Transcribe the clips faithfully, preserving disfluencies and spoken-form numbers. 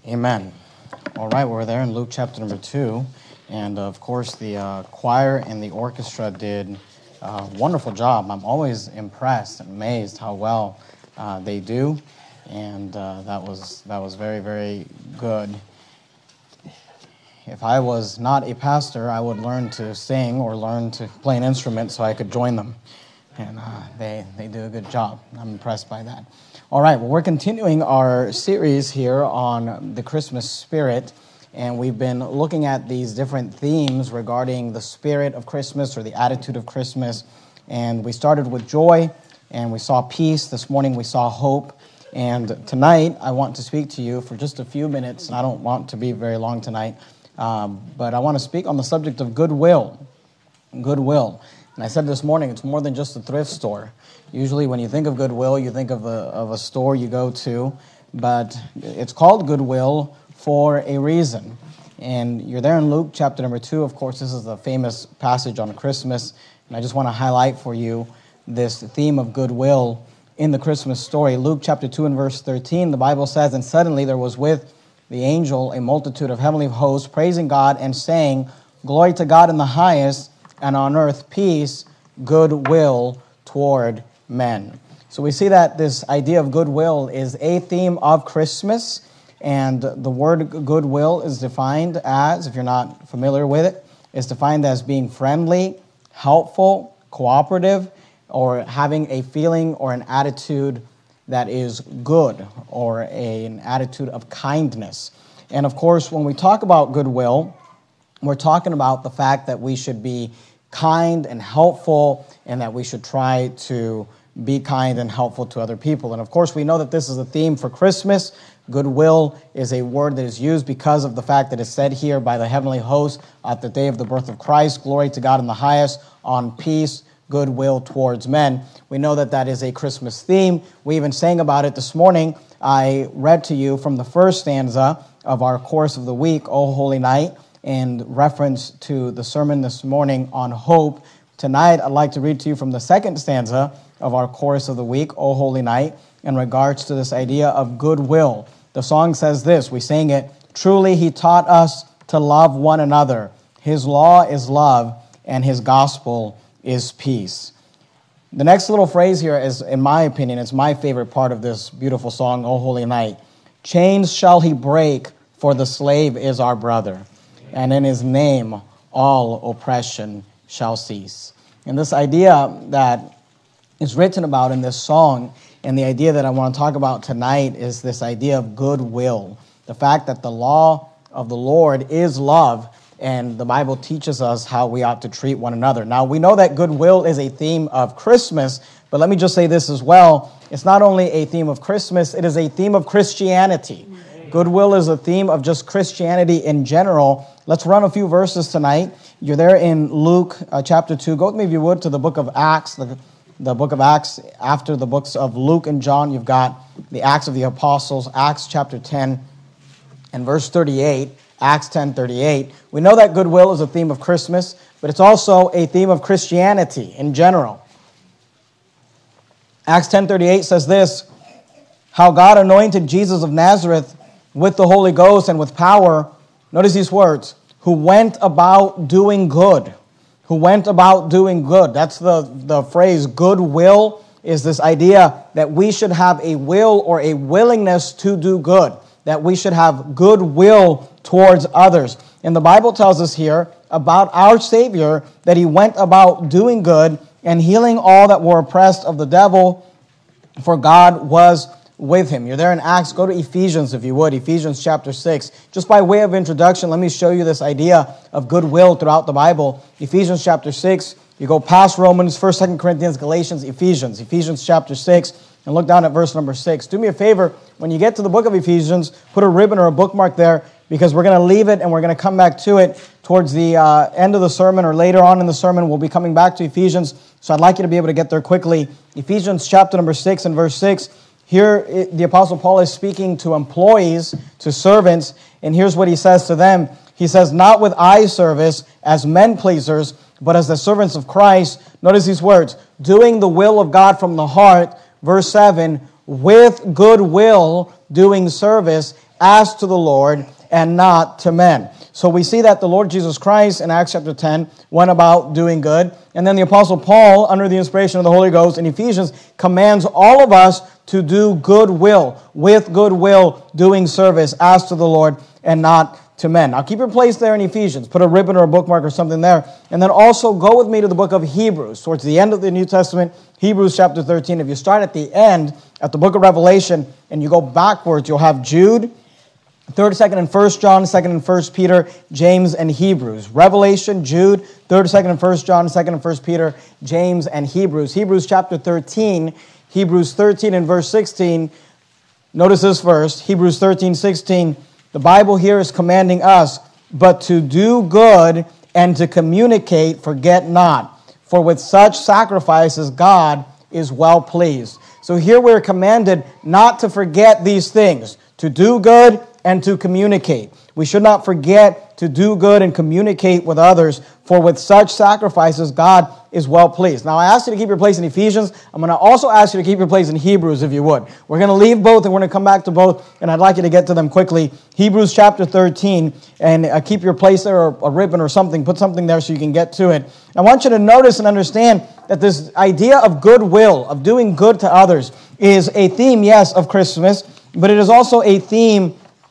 Amen. All right, we're there in Luke chapter number two. And, uh, of course, the uh, choir and the orchestra did a wonderful job. I'm always impressed and amazed how well uh, they do. And uh, that was that was very, very good. If I was not a pastor, I would learn to sing or learn to play an instrument so I could join them. And uh, they, they do a good job. I'm impressed by that. All right, well, we're continuing our series here on the Christmas spirit, and we've been looking at these different themes regarding the spirit of Christmas or the attitude of Christmas. And we started with joy, and we saw peace. This morning we saw hope. And tonight I want to speak to you for just a few minutes, and I don't want to be very long tonight, um, but I want to speak on the subject of goodwill. Goodwill. And I said this morning, it's more than just a thrift store. Usually when you think of Goodwill, you think of a, of a store you go to, but it's called Goodwill for a reason. And you're there in Luke chapter number two. Of course, this is a famous passage on Christmas, and I just want to highlight for you this theme of goodwill in the Christmas story. Luke chapter two and verse thirteen, the Bible says, "And suddenly there was with the angel a multitude of heavenly hosts, praising God and saying, 'Glory to God in the highest, and on earth peace, goodwill toward men.'" So we see that this idea of goodwill is a theme of Christmas, and the word goodwill is defined as, if you're not familiar with it, is defined as being friendly, helpful, cooperative, or having a feeling or an attitude that is good, or a, an attitude of kindness. And of course, when we talk about goodwill, we're talking about the fact that we should be kind and helpful, and that we should try to be kind and helpful to other people. And of course, we know that this is a theme for Christmas. Goodwill is a word that is used because of the fact that it's said here by the heavenly host at the day of the birth of Christ, "Glory to God in the highest, on peace, goodwill towards men." We know that that is a Christmas theme. We even sang about it this morning. I read to you from the first stanza of our course of the week, "O Holy Night," in reference to the sermon this morning on hope. Tonight, I'd like to read to you from the second stanza of our chorus of the week, "O Holy Night," in regards to this idea of goodwill. The song says this, we sang it, "Truly he taught us to love one another. His law is love, and his gospel is peace." The next little phrase here is, in my opinion, it's my favorite part of this beautiful song, "O Holy Night." "Chains shall he break, for the slave is our brother, and in his name all oppression shall cease." And this idea that is written about in this song, and the idea that I want to talk about tonight, is this idea of goodwill. The fact that the law of the Lord is love, and the Bible teaches us how we ought to treat one another. Now, we know that goodwill is a theme of Christmas, but let me just say this as well. It's not only a theme of Christmas, it is a theme of Christianity. Goodwill is a theme of just Christianity in general. Let's run a few verses tonight. You're there in Luke uh, chapter two. Go with me, if you would, to the book of Acts. The, the book of Acts, after the books of Luke and John, you've got the Acts of the Apostles, Acts chapter ten and verse thirty-eight. Acts ten thirty-eight. We know that goodwill is a theme of Christmas, but it's also a theme of Christianity in general. Acts ten thirty-eight says this, "How God anointed Jesus of Nazareth with the Holy Ghost and with power," notice these words, "who went about doing good." Who went about doing good. That's the, the phrase goodwill, is this idea that we should have a will or a willingness to do good. That we should have goodwill towards others. And the Bible tells us here about our Savior that he went about doing good and healing all that were oppressed of the devil, for God was with him. You're there in Acts. Go to Ephesians, if you would. Ephesians chapter six. Just by way of introduction, let me show you this idea of goodwill throughout the Bible. Ephesians chapter six. You go past Romans, first, second Corinthians, Galatians, Ephesians. Ephesians chapter six. And look down at verse number six. Do me a favor. When you get to the book of Ephesians, put a ribbon or a bookmark there, because we're going to leave it and we're going to come back to it towards the uh, end of the sermon, or later on in the sermon. We'll be coming back to Ephesians. So I'd like you to be able to get there quickly. Ephesians chapter number six and verse six. Here, the Apostle Paul is speaking to employees, to servants, and here's what he says to them. He says, "Not with eye service as men pleasers, but as the servants of Christ." Notice these words, "doing the will of God from the heart." Verse seven, "with good will doing service as to the Lord and not to men. So we see that the Lord Jesus Christ in Acts chapter ten went about doing good. And then the Apostle Paul, under the inspiration of the Holy Ghost in Ephesians, commands all of us to do good will, with good will, doing service as to the Lord and not to men. Now keep your place there in Ephesians. Put a ribbon or a bookmark or something there. And then also go with me to the book of Hebrews, towards the end of the New Testament, Hebrews chapter thirteen. If you start at the end, at the book of Revelation, and you go backwards, you'll have Jude, third, second, and first John, second and first Peter, James, and Hebrews. Revelation, Jude, third, second, and first John, second and first Peter, James, and Hebrews. Hebrews chapter thirteen, Hebrews thirteen and verse sixteen. Notice this verse, Hebrews thirteen, sixteen. The Bible here is commanding us, but to do good and to communicate, forget not. For with such sacrifices God is well pleased. So here we're commanded not to forget these things, to do good and to communicate. We should not forget to do good and communicate with others, for with such sacrifices God is well pleased. Now I asked you to keep your place in Ephesians. I'm going to also ask you to keep your place in Hebrews if you would. We're going to leave both and we're going to come back to both, and I'd like you to get to them quickly. Hebrews chapter thirteen, and uh, keep your place there, or a ribbon or something. Put something there so you can get to it. I want you to notice and understand that this idea of goodwill, of doing good to others, is a theme, yes, of Christmas, but it is also a theme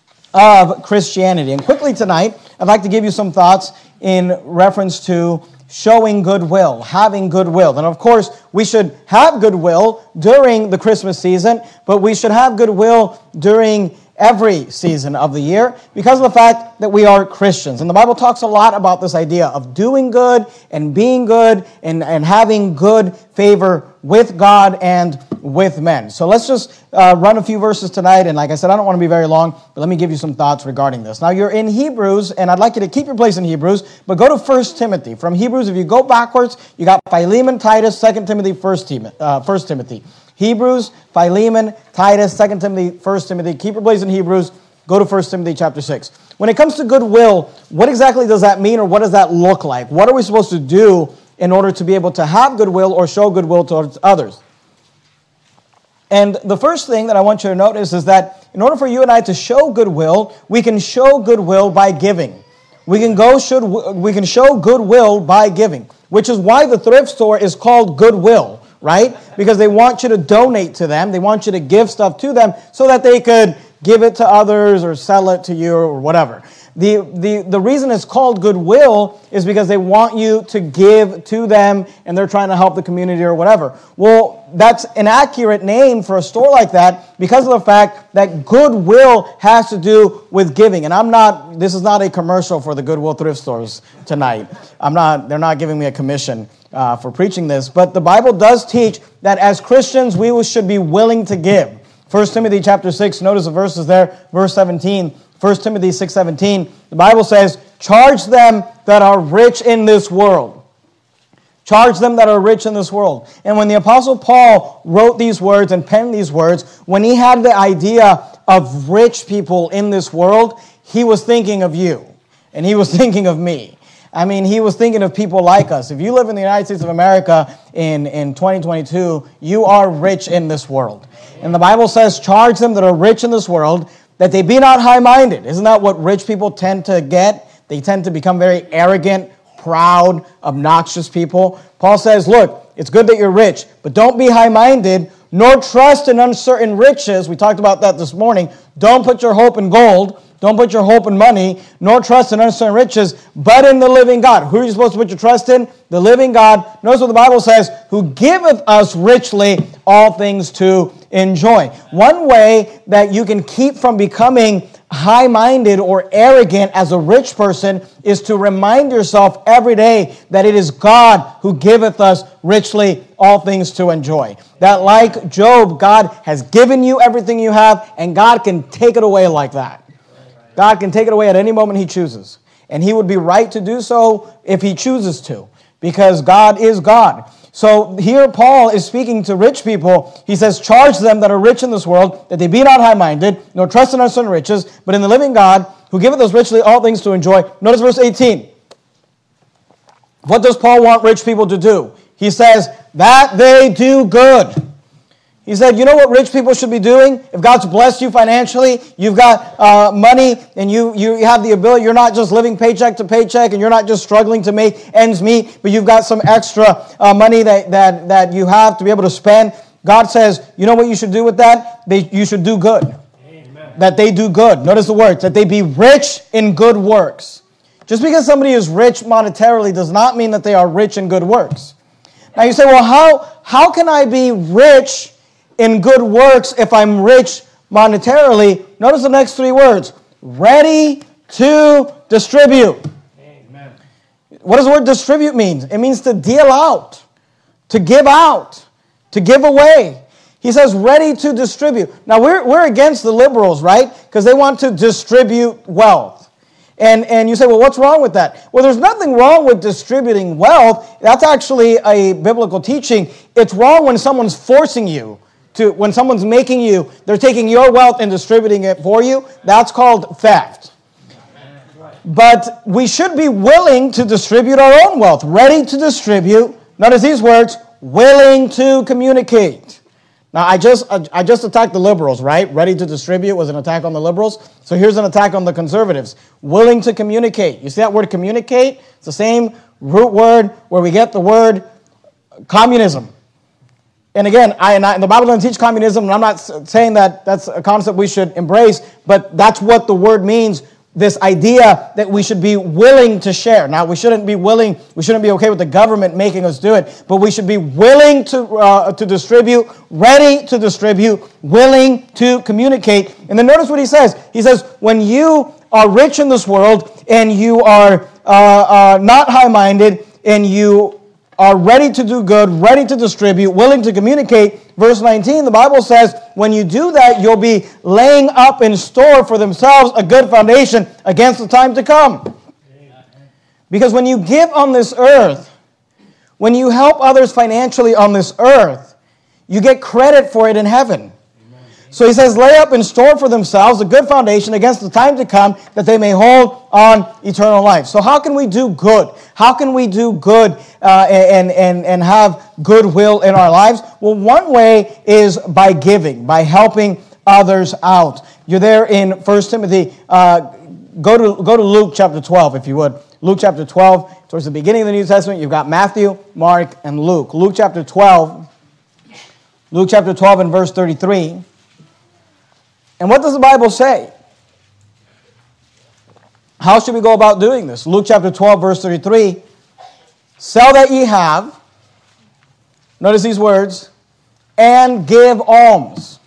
of Christianity. And quickly tonight, I'd like to give you some thoughts in reference to showing goodwill, having goodwill. And of course, we should have goodwill during the Christmas season, but we should have goodwill during every season of the year because of the fact that we are Christians. And the Bible talks a lot about this idea of doing good and being good and, and having good favor with God and with men. So let's just uh, run a few verses tonight. And like I said, I don't want to be very long, but let me give you some thoughts regarding this. Now you're in Hebrews, and I'd like you to keep your place in Hebrews, but go to First Timothy. From Hebrews, if you go backwards, you got Philemon, Titus, Second Timothy, First Timothy. Hebrews, Philemon, Titus, Second Timothy, First Timothy. Keep your place in Hebrews. Go to First Timothy chapter six. When it comes to goodwill, what exactly does that mean, or what does that look like? What are we supposed to do in order to be able to have goodwill or show goodwill towards others? And the first thing that I want you to notice is that in order for you and I to show goodwill, we can show goodwill by giving. We can go should we can show goodwill by giving, which is why the thrift store is called Goodwill, right? Because they want you to donate to them. They want you to give stuff to them so that they could give it to others or sell it to you or whatever. The, the, the reason it's called Goodwill is because they want you to give to them and they're trying to help the community or whatever. Well, that's an accurate name for a store like that because of the fact that goodwill has to do with giving. And I'm not, this is not a commercial for the Goodwill thrift stores tonight. I'm not, they're not giving me a commission uh, for preaching this. But the Bible does teach that as Christians, we should be willing to give. First Timothy chapter six, notice the verses there, verse seventeen. First Timothy six seventeen, the Bible says, charge them that are rich in this world. Charge them that are rich in this world. And when the Apostle Paul wrote these words and penned these words, when he had the idea of rich people in this world, he was thinking of you. And he was thinking of me. I mean, he was thinking of people like us. If you live in the United States of America in, in twenty twenty-two, you are rich in this world. And the Bible says, charge them that are rich in this world, that they be not high-minded. Isn't that what rich people tend to get? They tend to become very arrogant, proud, obnoxious people. Paul says, look, it's good that you're rich, but don't be high-minded, nor trust in uncertain riches. We talked about that this morning. Don't put your hope in gold. Don't put your hope in money, nor trust in uncertain riches, but in the living God. Who are you supposed to put your trust in? The living God. Notice what the Bible says, who giveth us richly all things to enjoy. One way that you can keep from becoming high-minded or arrogant as a rich person is to remind yourself every day that it is God who giveth us richly all things to enjoy. That like Job, God has given you everything you have, and God can take it away like that. God can take it away at any moment he chooses. And he would be right to do so if he chooses to, because God is God. So here Paul is speaking to rich people. He says, charge them that are rich in this world, that they be not high-minded, nor trust in uncertain riches, but in the living God, who giveth us richly all things to enjoy. Notice verse eighteen. What does Paul want rich people to do? He says, that they do good. He said, you know what rich people should be doing? If God's blessed you financially, you've got uh, money, and you, you have the ability, you're not just living paycheck to paycheck, and you're not just struggling to make ends meet, but you've got some extra uh, money that, that, that you have to be able to spend. God says, you know what you should do with that? They, you should do good. Amen. That they do good. Notice the words, that they be rich in good works. Just because somebody is rich monetarily does not mean that they are rich in good works. Now you say, well, how, how can I be rich in good works if I'm rich monetarily? Notice the next three words. Ready to distribute. Amen. What does the word distribute mean? It means to deal out, to give out, to give away. He says ready to distribute. Now we're, we're against the liberals, right? Because they want to distribute wealth. And, and you say, well, what's wrong with that? Well, there's nothing wrong with distributing wealth. That's actually a biblical teaching. It's wrong when someone's forcing you to, when someone's making you, they're taking your wealth and distributing it for you. That's called theft. But we should be willing to distribute our own wealth, ready to distribute. Notice these words, willing to communicate. Now, I just I just attacked the liberals, right? Ready to distribute was an attack on the liberals. So here's an attack on the conservatives. Willing to communicate. You see that word communicate? It's the same root word where we get the word communism. And again, I, and I, the Bible doesn't teach communism, and I'm not saying that that's a concept we should embrace, but that's what the word means, this idea that we should be willing to share. Now, we shouldn't be willing, we shouldn't be okay with the government making us do it, but we should be willing to uh, to distribute, ready to distribute, willing to communicate. And then notice what he says. He says, when you are rich in this world, and you are uh, uh, not high-minded, and you are ready to do good, ready to distribute, willing to communicate. Verse nineteen, the Bible says, when you do that, you'll be laying up in store for themselves a good foundation against the time to come. Because when you give on this earth, when you help others financially on this earth, you get credit for it in heaven. So he says, lay up in store for themselves a good foundation against the time to come, that they may hold on eternal life. So how can we do good? How can we do good uh, and, and, and have goodwill in our lives? Well, one way is by giving, by helping others out. You're there in First Timothy. Uh, go to, go to Luke chapter twelve, if you would. Luke chapter twelve, towards the beginning of the New Testament, you've got Matthew, Mark, and Luke. Luke chapter twelve, Luke chapter twelve and verse thirty-three. And what does the Bible say? How should we go about doing this? Luke chapter twelve, verse thirty-three. Sell that ye have. Notice these words. And give alms.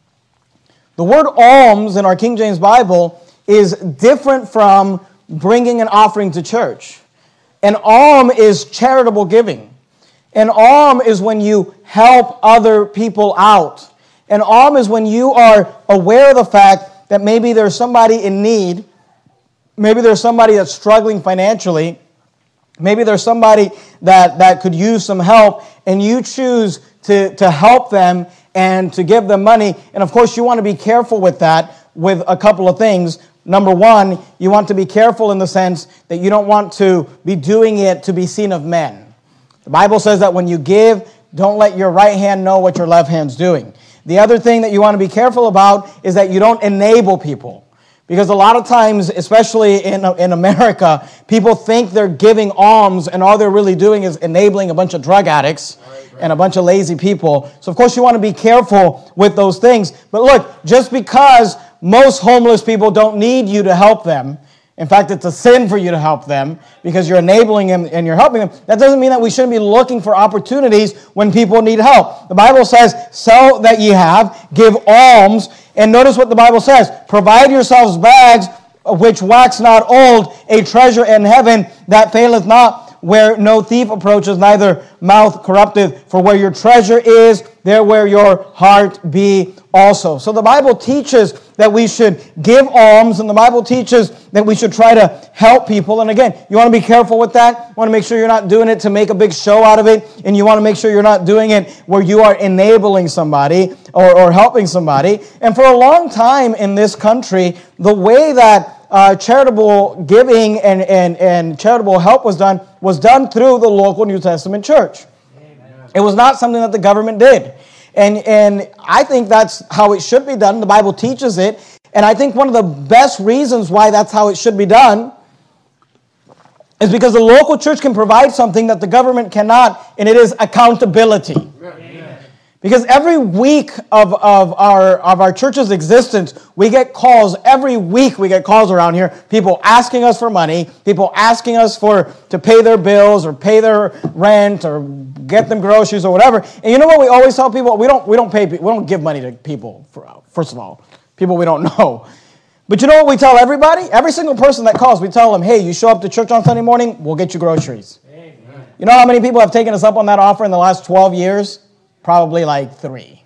The word alms in our King James Bible is different from bringing an offering to church. An alm is charitable giving. An alm is when you help other people out. An alm is when you are aware of the fact that maybe there's somebody in need, maybe there's somebody that's struggling financially, maybe there's somebody that, that could use some help, and you choose to, to help them and to give them money. And of course, you want to be careful with that with a couple of things. Number one, you want to be careful in the sense that you don't want to be doing it to be seen of men. The Bible says that when you give, don't let your right hand know what your left hand's doing. The other thing that you want to be careful about is that you don't enable people. Because a lot of times, especially in, in America, people think they're giving alms, and all they're really doing is enabling a bunch of drug addicts right, right. and a bunch of lazy people. So of course you want to be careful with those things. But look, just because most homeless people don't need you to help them, in fact, it's a sin for you to help them because you're enabling them and you're helping them. That doesn't mean that we shouldn't be looking for opportunities when people need help. The Bible says, sell that ye have, give alms. And notice what the Bible says. Provide yourselves bags which wax not old, a treasure in heaven that faileth not, where no thief approaches, neither mouth corrupteth. For where your treasure is, there will your heart be also. So the Bible teaches that we should give alms, and the Bible teaches that we should try to help people. And again, you want to be careful with that. You want to make sure you're not doing it to make a big show out of it, and you want to make sure you're not doing it where you are enabling somebody or, or helping somebody. And for a long time in this country, the way that uh, charitable giving and, and, and charitable help was done was done through the local New Testament church. Amen. It was not something that the government did. And, and I think that's how it should be done. The Bible teaches it. And I think one of the best reasons why that's how it should be done is because the local church can provide something that the government cannot, and it is accountability. Amen. Because every week of, of, our, of our church's existence, we get calls, every week we get calls around here, people asking us for money, people asking us for to pay their bills or pay their rent or get them groceries or whatever. And you know what we always tell people? We don't, we don't pay, we don't give money to people, for, first of all, people we don't know. But you know what we tell everybody? Every single person that calls, we tell them, hey, you show up to church on Sunday morning, we'll get you groceries. Amen. You know how many people have taken us up on that offer in the last twelve years? Probably like three.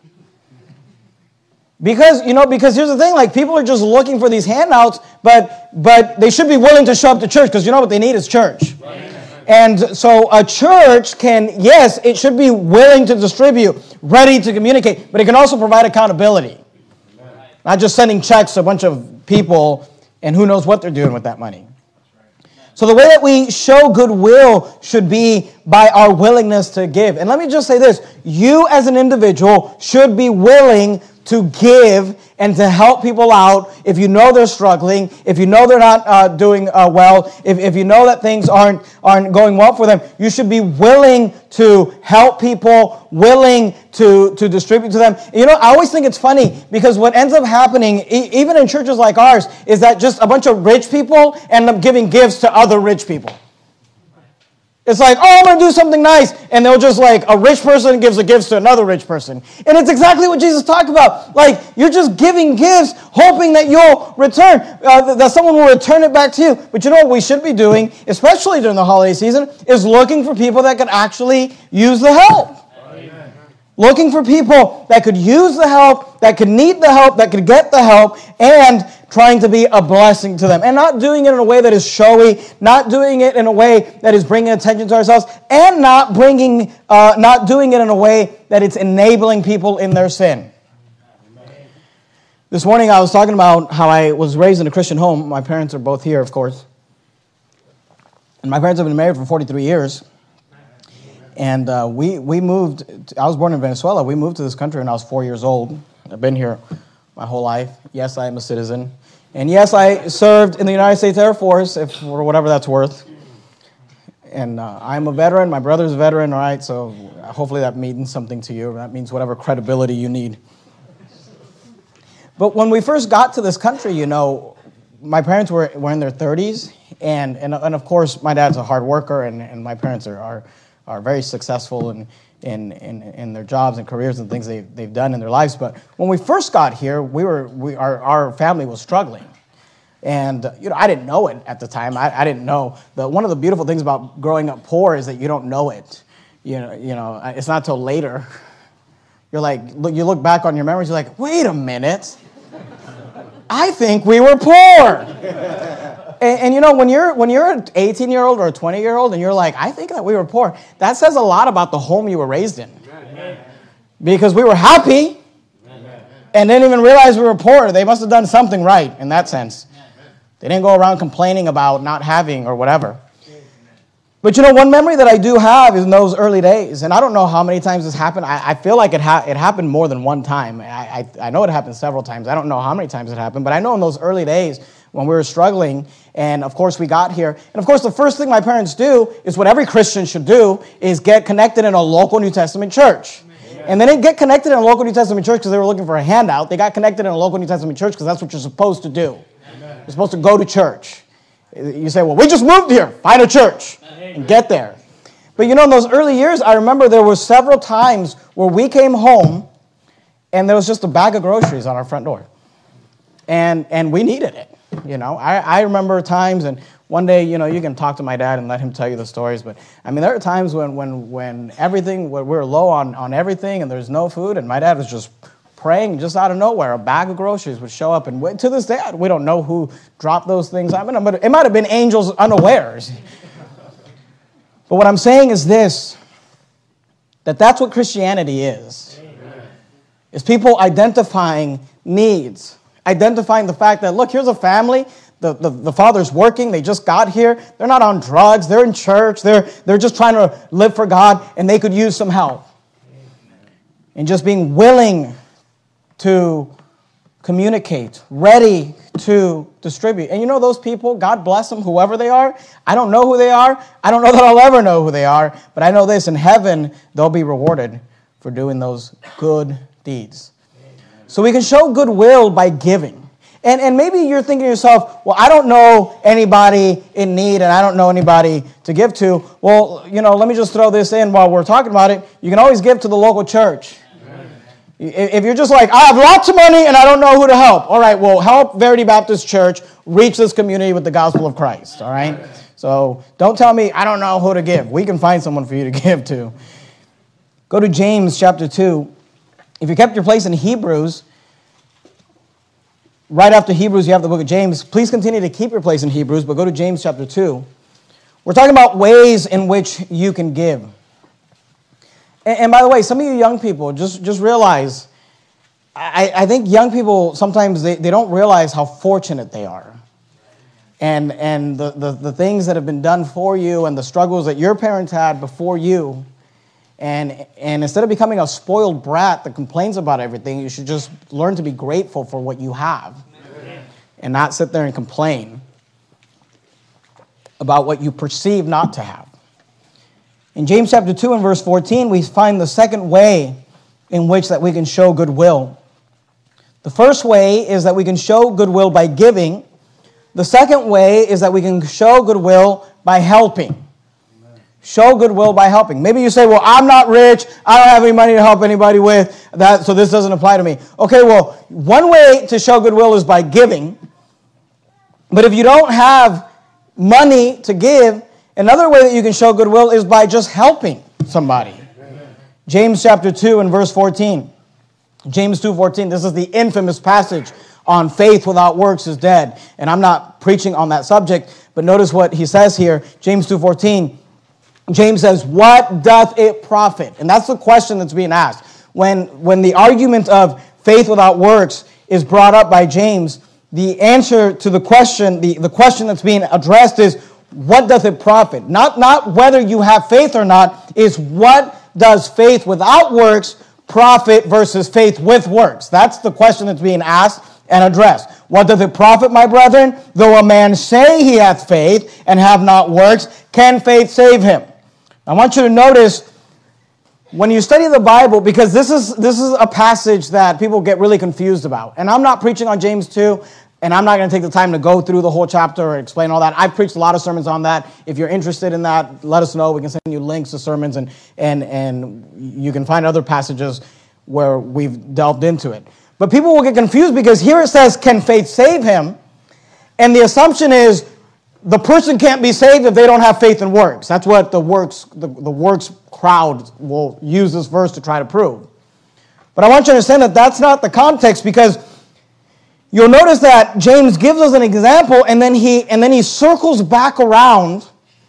Because, you know, because here's the thing, like people are just looking for these handouts, but but they should be willing to show up to church because you know what they need is church. Right. And so a church can, yes, it should be willing to distribute, ready to communicate, but it can also provide accountability. Not just sending checks to a bunch of people and who knows what they're doing with that money. So the way that we show goodwill should be by our willingness to give. And let me just say this. You as an individual should be willing to give and to help people out if you know they're struggling, if you know they're not uh, doing uh, well, if, if you know that things aren't, aren't going well for them. You should be willing to help people, willing to, to distribute to them. You know, I always think it's funny because what ends up happening, e- even in churches like ours, is that just a bunch of rich people end up giving gifts to other rich people. It's like, oh, I'm going to do something nice. And they'll just like, a rich person gives a gift to another rich person. And it's exactly what Jesus talked about. Like, you're just giving gifts, hoping that you'll return, uh, that someone will return it back to you. But you know what we should be doing, especially during the holiday season, is looking for people that could actually use the help. Amen. Looking for people that could use the help, that could need the help, that could get the help, and trying to be a blessing to them. And not doing it in a way that is showy, not doing it in a way that is bringing attention to ourselves, and not bringing, uh, not doing it in a way that it's enabling people in their sin. Amen. This morning I was talking about how I was raised in a Christian home. My parents are both here, of course. And my parents have been married for forty-three years. And uh, we, we moved, to, I was born in Venezuela. We moved to this country when I was four years old. I've been here my whole life. Yes, I am a citizen. And yes, I served in the United States Air Force, if for whatever that's worth. And uh, I'm a veteran. My brother's a veteran, all right? So hopefully that means something to you. That means whatever credibility you need. But when we first got to this country, you know, my parents were, were in their thirties. And, and and of course, my dad's a hard worker, and, and my parents are, are, are very successful and In, in in their jobs and careers and things they've, they've done in their lives. But when we first got here, we were we our, our family was struggling. And, you know, I didn't know it at the time. I, I didn't know. The, one of the beautiful things about growing up poor is that you don't know it. You know, you know, it's not till later. You're like, look, you look back on your memories, you're like, wait a minute. I think we were poor. And, and you know, when you're when you're an eighteen-year-old or a twenty-year-old and you're like, I think that we were poor, that says a lot about the home you were raised in. Amen. Because we were happy Amen. And didn't even realize we were poor. They must have done something right in that sense. They didn't go around complaining about not having or whatever. But you know, one memory that I do have is in those early days. And I don't know how many times this happened. I, I feel like it, ha- it happened more than one time. I, I, I know it happened several times. I don't know how many times it happened. But I know in those early days when we were struggling, and of course we got here. And of course the first thing my parents do is what every Christian should do, is get connected in a local New Testament church. Amen. And they didn't get connected in a local New Testament church because they were looking for a handout. They got connected in a local New Testament church because that's what you're supposed to do. Amen. You're supposed to go to church. You say, well, we just moved here. Find a church and get there. But you know, in those early years, I remember there were several times where we came home and there was just a bag of groceries on our front door. And and we needed it. You know, I, I remember times, and one day, you know, you can talk to my dad and let him tell you the stories, but I mean, there are times when when when everything, when we were low on, on everything and there's no food, and my dad was just praying just out of nowhere. A bag of groceries would show up, and we, to this day, we don't know who dropped those things. I mean, it might have been angels unawares. But what I'm saying is this, that that's what Christianity is. Amen. Is people identifying needs, identifying the fact that, look, here's a family, the, the, the father's working, they just got here, they're not on drugs, they're in church, they're, they're just trying to live for God, and they could use some help. Amen. and just being willing to communicate, ready to distribute. And you know those people, God bless them, whoever they are. I don't know who they are. I don't know that I'll ever know who they are. But I know this, in heaven, they'll be rewarded for doing those good deeds. So we can show goodwill by giving. And, and maybe you're thinking to yourself, well, I don't know anybody in need and I don't know anybody to give to. Well, you know, let me just throw this in while we're talking about it. You can always give to the local church. If you're just like, I have lots of money and I don't know who to help. All right, well, help Verity Baptist Church reach this community with the gospel of Christ, all right? So don't tell me I don't know who to give. We can find someone for you to give to. Go to James chapter two. If you kept your place in Hebrews, right after Hebrews you have the book of James. Please continue to keep your place in Hebrews, but go to James chapter two. We're talking about ways in which you can give. And by the way, some of you young people, just, just realize, I, I think young people, sometimes they, they don't realize how fortunate they are. And, and the, the, the things that have been done for you and the struggles that your parents had before you. And, and instead of becoming a spoiled brat that complains about everything, you should just learn to be grateful for what you have. Amen. And not sit there and complain about what you perceive not to have. In James chapter two and verse fourteen, we find the second way in which that we can show goodwill. The first way is that we can show goodwill by giving. The second way is that we can show goodwill by helping. Amen. Show goodwill by helping. Maybe you say, well, I'm not rich. I don't have any money to help anybody with, that, so this doesn't apply to me. Okay, well, one way to show goodwill is by giving. But if you don't have money to give, another way that you can show goodwill is by just helping somebody. Amen. James chapter two and verse fourteen. James two fourteen. This is the infamous passage on faith without works is dead. And I'm not preaching on that subject, but notice what he says here. James two fourteen. James says, what doth it profit? And that's the question that's being asked. When, when the argument of faith without works is brought up by James, the answer to the question, the, the question that's being addressed is, what doth it profit? Not, not whether you have faith or not, is what does faith without works profit versus faith with works? That's the question that's being asked and addressed. What doth it profit, my brethren? Though a man say he hath faith and have not works, can faith save him? I want you to notice when you study the Bible, because this is, this is a passage that people get really confused about. And I'm not preaching on James two. And I'm not going to take the time to go through the whole chapter or explain all that. I've preached a lot of sermons on that. If you're interested in that, let us know. We can send you links to sermons, and, and, and you can find other passages where we've delved into it. But people will get confused because here it says, can faith save him? And the assumption is the person can't be saved if they don't have faith in works. That's what the works, the, the works crowd will use this verse to try to prove. But I want you to understand that that's not the context, because you'll notice that James gives us an example, and then he and then he circles back around,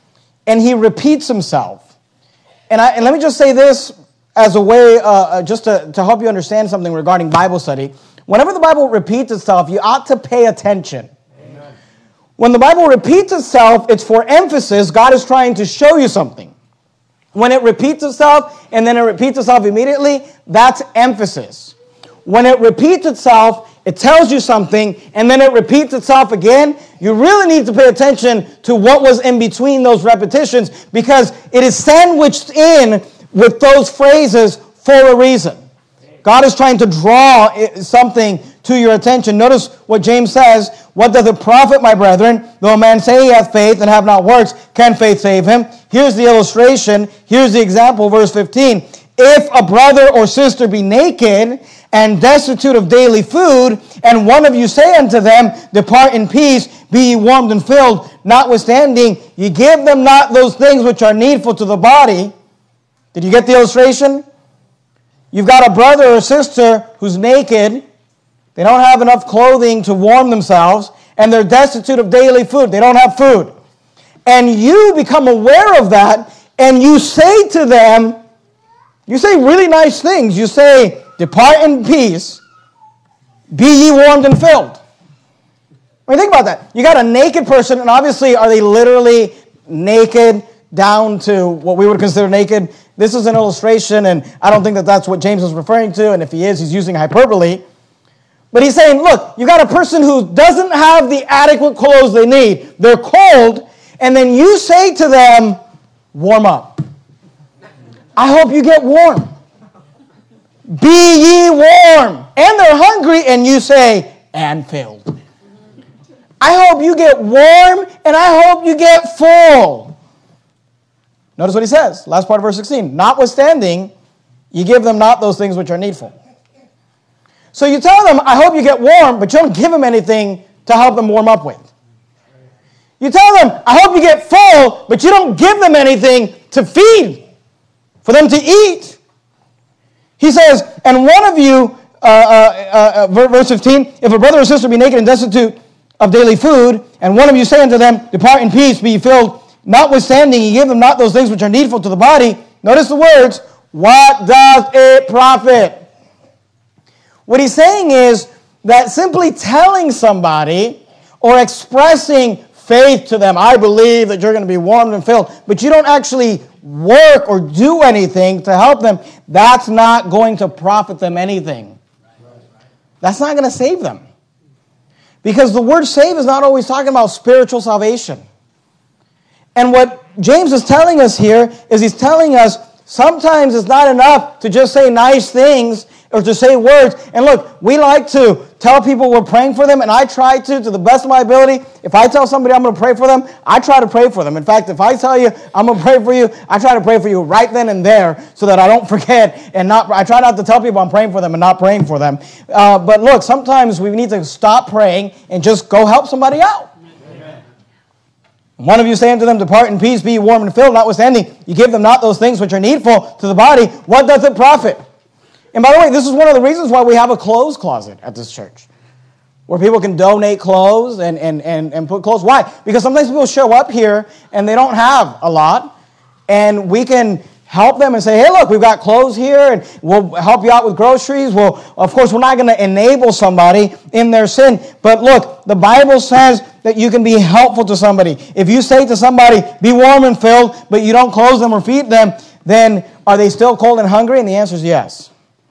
and he repeats himself. And, I, and let me just say this as a way, uh, just to, to help you understand something regarding Bible study. Whenever the Bible repeats itself, you ought to pay attention. Amen. When the Bible repeats itself, it's for emphasis. God is trying to show you something. When it repeats itself, and then it repeats itself immediately, that's emphasis. When it repeats itself, it tells you something, and then it repeats itself again, you really need to pay attention to what was in between those repetitions, because it is sandwiched in with those phrases for a reason. God is trying to draw something to your attention. Notice what James says, what doth it profit, my brethren, though a man say he hath faith and have not works, can faith save him? Here's the illustration, here's the example, verse fifteen. If a brother or sister be naked and destitute of daily food, and one of you say unto them, depart in peace, be ye warmed and filled, notwithstanding, ye give them not those things which are needful to the body. Did you get the illustration? You've got a brother or sister who's naked, they don't have enough clothing to warm themselves, and they're destitute of daily food, they don't have food. And you become aware of that, and you say to them, you say really nice things. You say, depart in peace, be ye warmed and filled. I mean, think about that. You got a naked person, and obviously, are they literally naked down to what we would consider naked? this is an illustration, and I don't think that that's what James is referring to, and if he is, he's using hyperbole. But he's saying, look, you got a person who doesn't have the adequate clothes they need. They're cold, and then you say to them, warm up. I hope you get warm. Be ye warm. And they're hungry, and you say, and filled. I hope you get warm, and I hope you get full. Notice what he says, last part of verse sixteen. Notwithstanding, you give them not those things which are needful. So you tell them, I hope you get warm, but you don't give them anything to help them warm up with. You tell them, I hope you get full, but you don't give them anything to feed, for them to eat. He says, and one of you, uh, uh, uh, verse fifteen, if a brother or sister be naked and destitute of daily food, and one of you say unto them, depart in peace, be ye filled, notwithstanding ye give them not those things which are needful to the body. Notice the words, what doth it profit? What he's saying is that simply telling somebody or expressing faith to them, I believe that you're going to be warmed and filled, but you don't actually work or do anything to help them, that's not going to profit them anything. That's not going to save them. Because the word save is not always talking about spiritual salvation. And what James is telling us here is he's telling us sometimes it's not enough to just say nice things or to say words. And look, we like to tell people we're praying for them, and I try to, to the best of my ability. If I tell somebody I'm going to pray for them, I try to pray for them. In fact, if I tell you I'm going to pray for you, I try to pray for you right then and there so that I don't forget and not, I try not to tell people I'm praying for them and not praying for them. Uh, but look, sometimes we need to stop praying and just go help somebody out. Amen. One of you say unto them, depart in peace, be warm and filled, notwithstanding, you give them not those things which are needful to the body. What doth it profit? And by the way, this is one of the reasons why we have a clothes closet at this church, where people can donate clothes and, and, and, and put clothes. Why? Because sometimes people show up here and they don't have a lot, and we can help them and say, hey, look, we've got clothes here, and we'll help you out with groceries. Well, of course, we're not going to enable somebody in their sin, but look, the Bible says that you can be helpful to somebody. If you say to somebody, be warm and filled, but you don't clothe them or feed them, then are they still cold and hungry? And the answer is yes.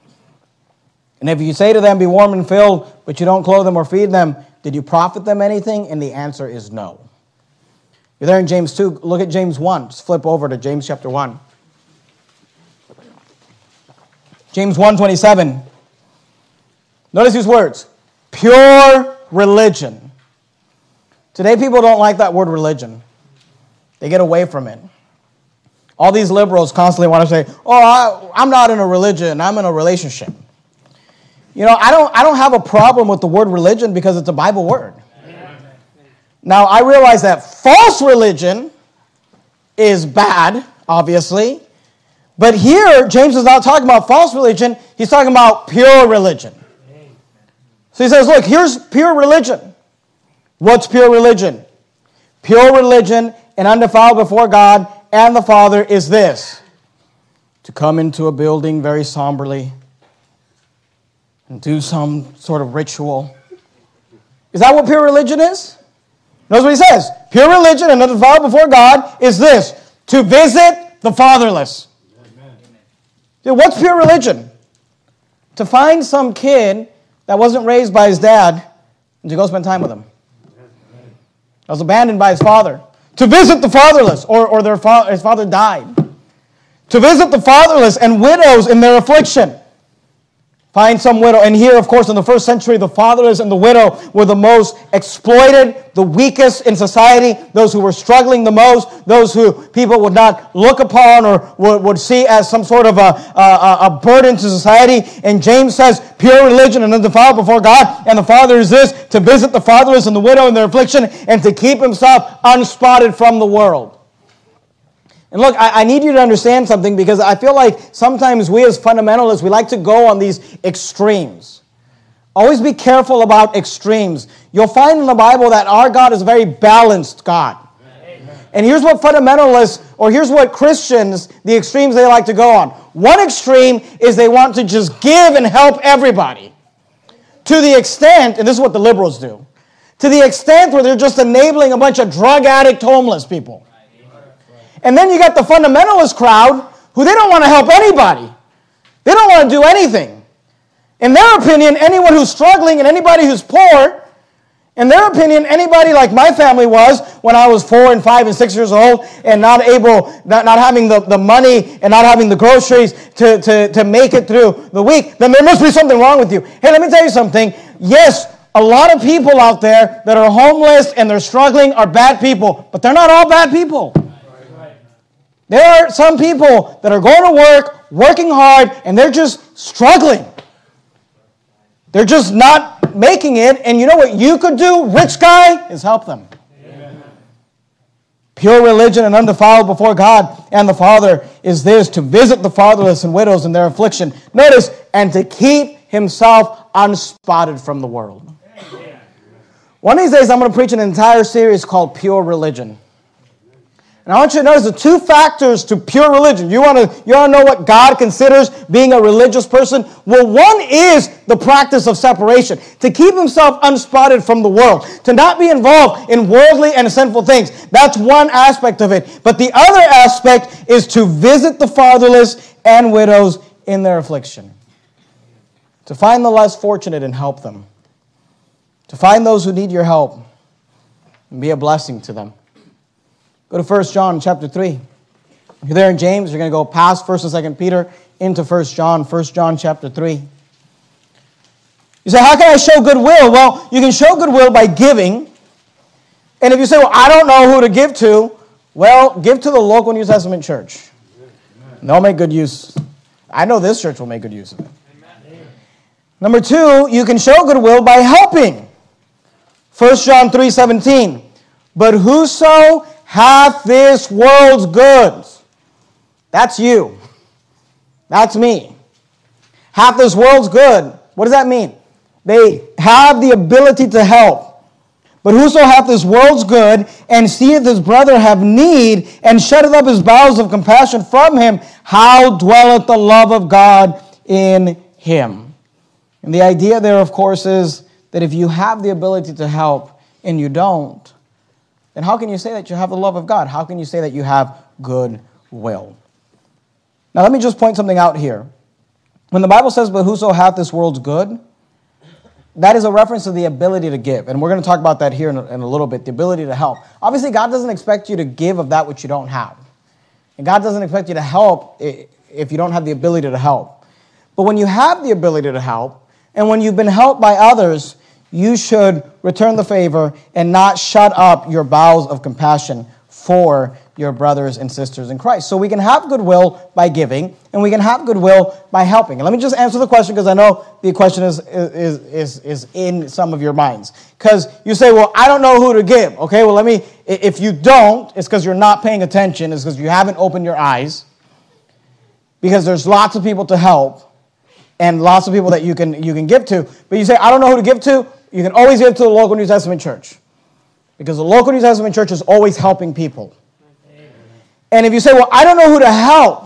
And if you say to them, be warm and filled, but you don't clothe them or feed them, did you profit them anything? And the answer is no. You're there in James two. Look at James one. Just flip over to James chapter one. James one twenty-seven. Notice these words. Pure religion. Today people don't like that word religion. They get away from it. All these liberals constantly want to say, oh, I, I'm not in a religion, I'm in a relationship. You know, I don't I don't have a problem with the word religion because it's a Bible word. Amen. Now, I realize that false religion is bad, obviously. But here, James is not talking about false religion. He's talking about pure religion. So he says, look, here's pure religion. What's pure religion? Pure religion and undefiled before God and the Father is this: to come into a building very somberly and do some sort of ritual. Is that what pure religion is? Notice what he says. Pure religion and undefiled before God is this: to visit the fatherless. Amen. Dude, what's pure religion? To find some kid that wasn't raised by his dad and to go spend time with him. That was abandoned by his father. To visit the fatherless, or, or their fa- his father died. To visit the fatherless and widows in their affliction. Find some widow. And here, of course, in the first century, the fatherless and the widow were the most exploited, the weakest in society, those who were struggling the most, those who people would not look upon or would, would see as some sort of a, a, a burden to society. And James says, pure religion and undefiled before God and the Father is this: to visit the fatherless and the widow in their affliction and to keep himself unspotted from the world. And look, I, I need you to understand something, because I feel like sometimes we as fundamentalists, we like to go on these extremes. Always be careful about extremes. You'll find in the Bible that our God is a very balanced God. Amen. And here's what fundamentalists, or here's what Christians, the extremes they like to go on. One extreme is they want to just give and help everybody. To the extent, and this is what the liberals do, to the extent where they're just enabling a bunch of drug addict homeless people. And then you got the fundamentalist crowd who they don't want to help anybody. They don't want to do anything. In their opinion, anyone who's struggling and anybody who's poor, in their opinion, anybody like my family was when I was four and five and six years old and not able, not, not having the, the money and not having the groceries to, to, to make it through the week, then there must be something wrong with you. Hey, let me tell you something. Yes, a lot of people out there that are homeless and they're struggling are bad people, but they're not all bad people. There are some people that are going to work, working hard, and they're just struggling. They're just not making it, and you know what you could do, rich guy, is help them. Amen. Pure religion and undefiled before God and the Father is this, to visit the fatherless and widows in their affliction. Notice, and to keep himself unspotted from the world. Amen. One of these days, I'm going to preach an entire series called Pure Religion. And I want you to notice the two factors to pure religion. You want to, you want to know what God considers being a religious person? Well, one is the practice of separation. To keep himself unspotted from the world. To not be involved in worldly and sinful things. That's one aspect of it. But the other aspect is to visit the fatherless and widows in their affliction. To find the less fortunate and help them. To find those who need your help and be a blessing to them. Go to First John chapter three. If you're there in James, you're going to go past First and Second Peter into First John, First John chapter three. You say, how can I show goodwill? Well, you can show goodwill by giving. And if you say, well, I don't know who to give to, well, give to the local New Testament church. They'll make good use. I know this church will make good use of it. Amen. Number two, you can show goodwill by helping. First John three seventeen. But whoso hath this world's goods. That's you. That's me. Hath this world's good. What does that mean? They have the ability to help. But whoso hath this world's good, and seeth his brother have need, and shutteth up his bowels of compassion from him, how dwelleth the love of God in him? And the idea there, of course, is that if you have the ability to help, and you don't, then how can you say that you have the love of God? How can you say that you have good will? Now let me just point something out here. When the Bible says, but whoso hath this world's good, that is a reference to the ability to give. And we're going to talk about that here in a, in a little bit, the ability to help. Obviously, God doesn't expect you to give of that which you don't have. And God doesn't expect you to help if you don't have the ability to help. But when you have the ability to help, and when you've been helped by others, you should return the favor and not shut up your bowels of compassion for your brothers and sisters in Christ. So we can have goodwill by giving, and we can have goodwill by helping. And let me just answer the question, because I know the question is, is, is, is in some of your minds. Because you say, well, I don't know who to give. Okay, well, let me, if you don't, it's because you're not paying attention. It's because you haven't opened your eyes. Because there's lots of people to help, and lots of people that you can, you can give to. But you say, I don't know who to give to. You can always give to the local New Testament church. Because the local New Testament church is always helping people. Amen. And if you say, well, I don't know who to help,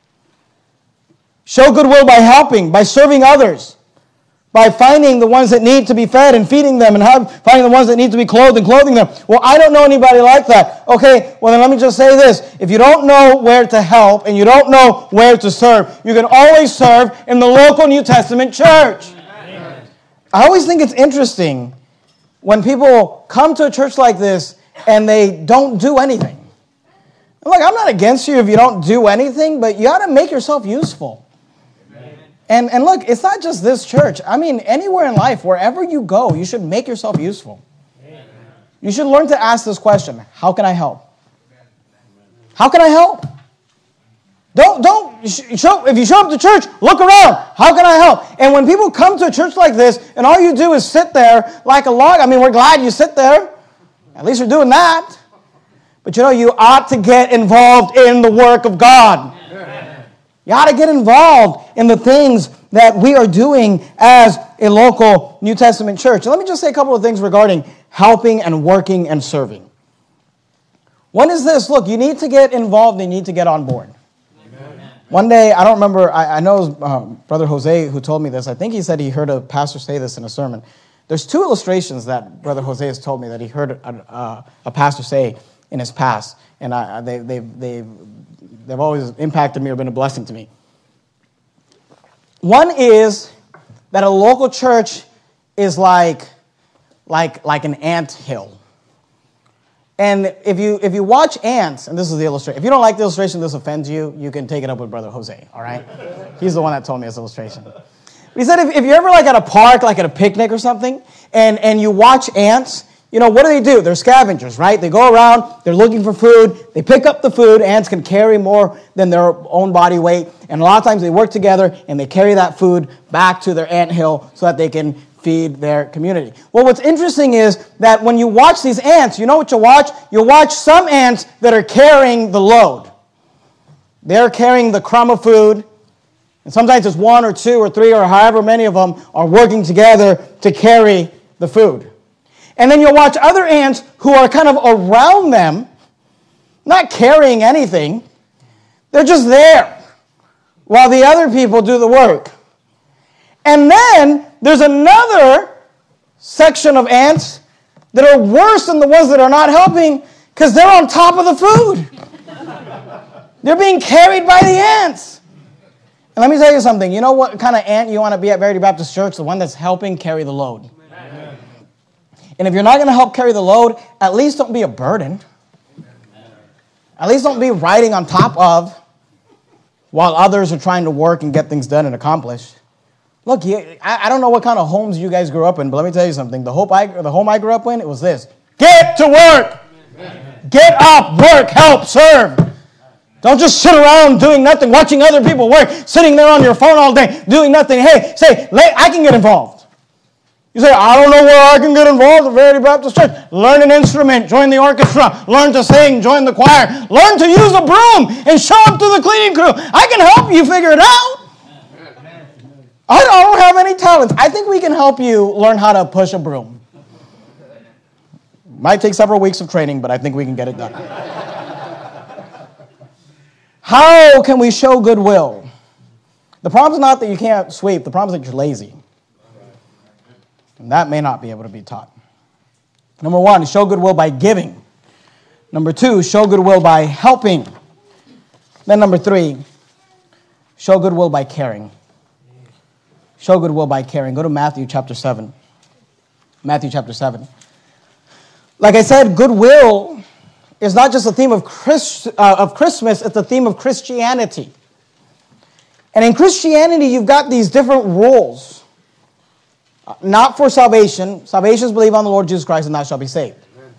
show goodwill by helping, by serving others, by finding the ones that need to be fed and feeding them, and have, finding the ones that need to be clothed and clothing them. Well, I don't know anybody like that. Okay, well then let me just say this. If you don't know where to help and you don't know where to serve, you can always serve in the local New Testament church. I always think it's interesting when people come to a church like this and they don't do anything. Look, I'm not against you if you don't do anything, but you got to make yourself useful. Amen. And, and look, it's not just this church. I mean, anywhere in life, wherever you go, you should make yourself useful. Amen. You should learn to ask this question, how can I help? How can I help? Don't, don't, show, if you show up to church, look around. How can I help? And when people come to a church like this, and all you do is sit there like a log, I mean, we're glad you sit there. At least you're doing that. But you know, you ought to get involved in the work of God. Amen. You ought to get involved in the things that we are doing as a local New Testament church. And let me just say a couple of things regarding helping and working and serving. One is this, look, you need to get involved and you need to get on board. One day, I don't remember, I, I know it was um, Brother Jose who told me this. I think he said he heard a pastor say this in a sermon. There's two illustrations that Brother Jose has told me that he heard a, a, a pastor say in his past. And I, they, they've, they've they've always impacted me or been a blessing to me. One is that a local church is like, like, like an ant hill. And if you if you watch ants, and this is the illustration, if you don't like the illustration, this offends you, you can take it up with Brother Jose, all right? He's the one that told me this illustration. But he said if, if you're ever like at a park, like at a picnic or something, and, and you watch ants, you know, what do they do? They're scavengers, right? They go around, they're looking for food, they pick up the food. Ants can carry more than their own body weight, and a lot of times they work together and they carry that food back to their ant hill so that they can feed their community. Well, what's interesting is that when you watch these ants, you know what you watch? You watch some ants that are carrying the load. They're carrying the crumb of food, and sometimes it's one or two or three or however many of them are working together to carry the food. And then you'll watch other ants who are kind of around them, not carrying anything. They're just there while the other people do the work. And then there's another section of ants that are worse than the ones that are not helping because they're on top of the food. They're being carried by the ants. And let me tell you something. You know what kind of ant you want to be at Verity Baptist Church? The one that's helping carry the load. Amen. And if you're not going to help carry the load, at least don't be a burden. At least don't be riding on top of while others are trying to work and get things done and accomplished. Look, I don't know what kind of homes you guys grew up in, but let me tell you something. The hope I, the home I grew up in, it was this. Get to work. Get up, work, help, serve. Don't just sit around doing nothing, watching other people work, sitting there on your phone all day, doing nothing. Hey, say, I can get involved. You say, I don't know where I can get involved at Verity Baptist Church. Learn an instrument, join the orchestra, learn to sing, join the choir, learn to use a broom and show up to the cleaning crew. I can help you figure it out. I don't have any talents. I think we can help you learn how to push a broom. Might take several weeks of training, but I think we can get it done. How can we show goodwill? The problem is not that you can't sweep. The problem is that you're lazy. And that may not be able to be taught. Number one, show goodwill by giving. Number two, show goodwill by helping. Then number three, show goodwill by caring. Show goodwill by caring. Go to Matthew chapter seven. Matthew chapter seven. Like I said, goodwill is not just a theme of, Christ, uh, of Christmas, it's a theme of Christianity. And in Christianity, you've got these different rules. Uh, not for salvation. Salvation is believe on the Lord Jesus Christ and thou shalt be saved.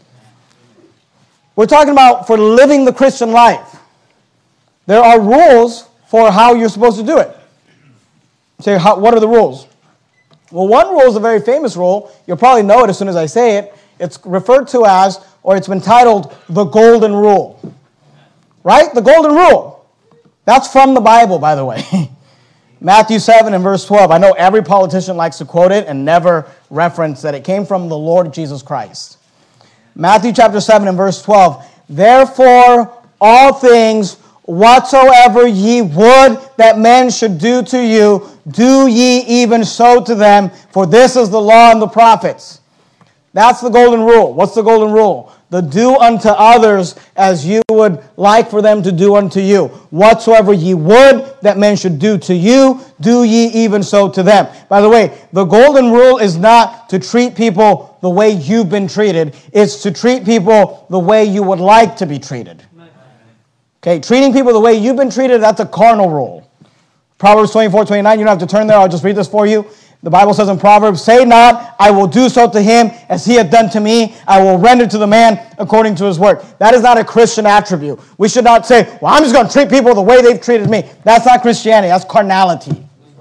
We're talking about for living the Christian life. There are rules for how you're supposed to do it. Say, how, what are the rules? Well, one rule is a very famous rule. You'll probably know it as soon as I say it. It's referred to as, or it's been titled, the Golden Rule. Right? The Golden Rule. That's from the Bible, by the way. Matthew seven and verse twelve. I know every politician likes to quote it and never reference that it came from the Lord Jesus Christ. Matthew chapter seven and verse twelve. Therefore, all things whatsoever ye would that men should do to you, do ye even so to them, for this is the law and the prophets. That's the golden rule. What's the golden rule? The do unto others as you would like for them to do unto you. Whatsoever ye would that men should do to you, do ye even so to them. By the way, the golden rule is not to treat people the way you've been treated. It's to treat people the way you would like to be treated. Okay, treating people the way you've been treated, that's a carnal rule. Proverbs twenty-four, twenty-nine, you don't have to turn there, I'll just read this for you. The Bible says in Proverbs, say not, I will do so to him as he hath done to me. I will render to the man according to his work. That is not a Christian attribute. We should not say, well, I'm just going to treat people the way they've treated me. That's not Christianity. That's carnality.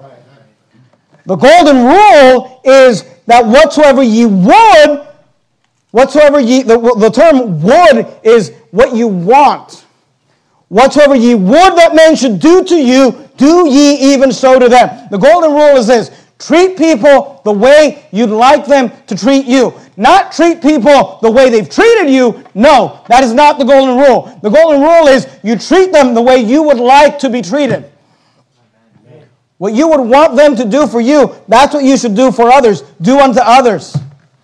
The golden rule is that whatsoever ye would, whatsoever ye, the, the term would is what you want. Whatsoever ye would that men should do to you, do ye even so to them. The golden rule is this. Treat people the way you'd like them to treat you. Not treat people the way they've treated you. No, that is not the golden rule. The golden rule is you treat them the way you would like to be treated. What you would want them to do for you, that's what you should do for others. Do unto others